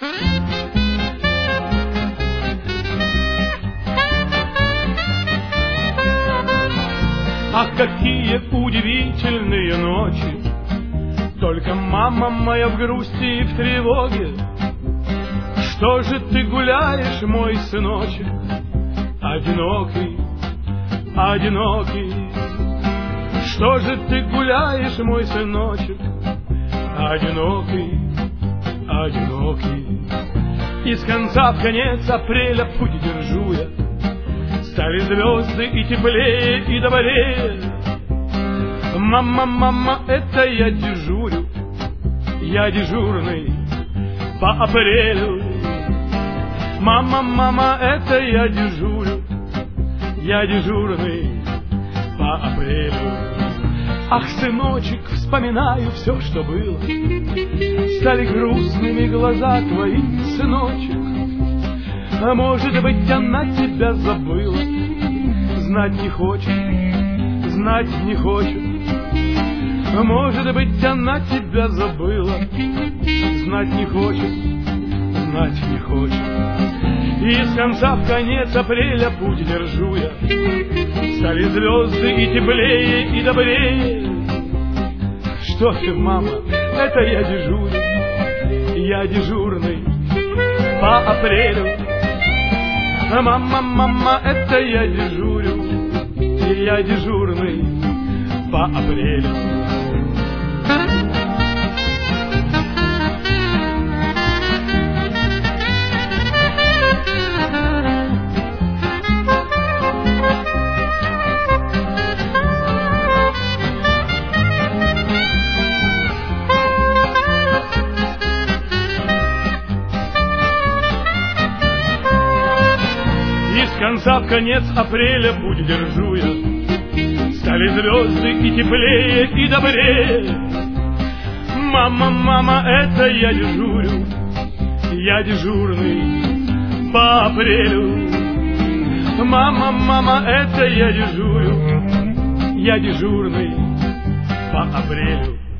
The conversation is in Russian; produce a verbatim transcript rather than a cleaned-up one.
Ах, какие удивительные ночи! Только мама моя в грусти и в тревоге. Что же ты гуляешь, мой сыночек, одинокий, одинокий? Что же ты гуляешь, мой сыночек, одинокий, одинокий? И с конца в конец апреля путь держу я. Стали звезды и теплее, и добрее. Мама, мама, это я дежурю, я дежурный по апрелю. Мама, мама, это я дежурю, я дежурный по апрелю. Ах, сыночек, вспоминаю все, что было. Стали грустными глаза твои, сыночек. А может быть, она тебя забыла, знать не хочет, знать не хочет. Может быть, она тебя забыла, знать не хочет, знать не хочет. И с конца в конец апреля путь держу я. Стали звезды и теплее, и добрее. Что ты, мама, это я дежурю, я дежурный по апрелю. Мама, мама, это я дежурю, я дежурный по апрелю. С конца в конец апреля путь держу я. Стали звезды и теплее, и добрее. Мама, мама, это я дежурю, я дежурный по апрелю. Мама, мама, это я дежурю, я дежурный по апрелю.